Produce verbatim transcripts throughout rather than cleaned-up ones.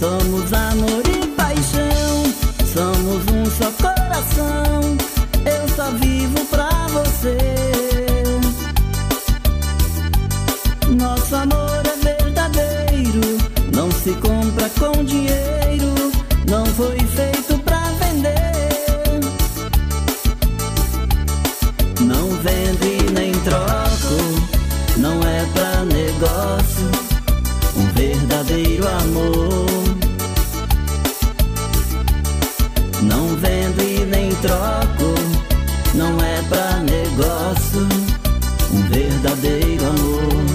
Somos amor e paixão, somos um só coração. Eu só vivo pra você. Nosso amor é verdadeiro, não se compra com dinheiro, não foi feito pra vender. Não vendo e nem troco, não é pra negócio, um verdadeiro amor. Não vendo e nem troco, não é pra negócio, um verdadeiro amor.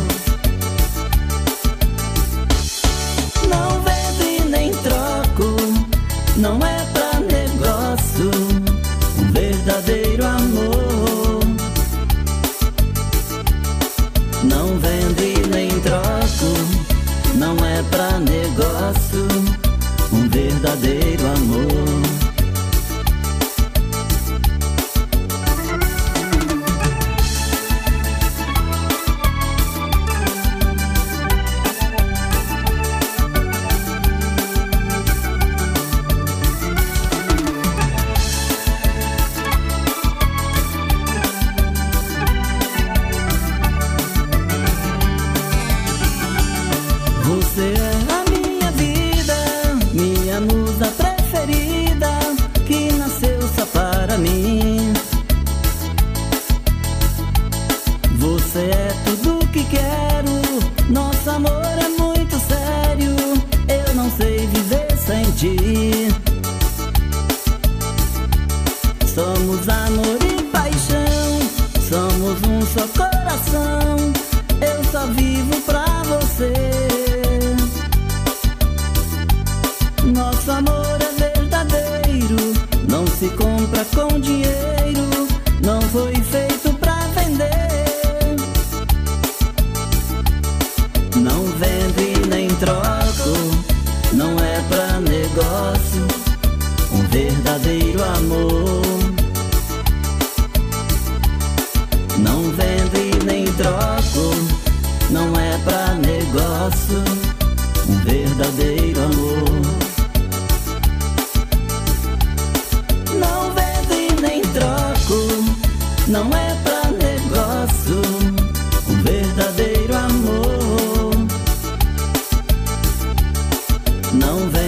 Não vendo e nem troco, não é pra negócio, um verdadeiro amor. Não vendo e nem troco, não é pra negócio, um verdadeiro amor. Você é a minha vida, minha musa preferida, que nasceu só para mim. Você é tudo que quero, nosso amor é muito sério, eu não sei viver sem ti. Somos amor e paixão, somos um só coração, eu só vivo pra você. Nosso amor é verdadeiro, não se compra com dinheiro, não foi feito pra vender. Não vendo e nem troco, não é pra negócio, um verdadeiro amor. Não vendo e nem troco, não é pra negócio, um verdadeiro amor. Não vendo e nem troco, não é pra negócio, um verdadeiro amor. Não vendo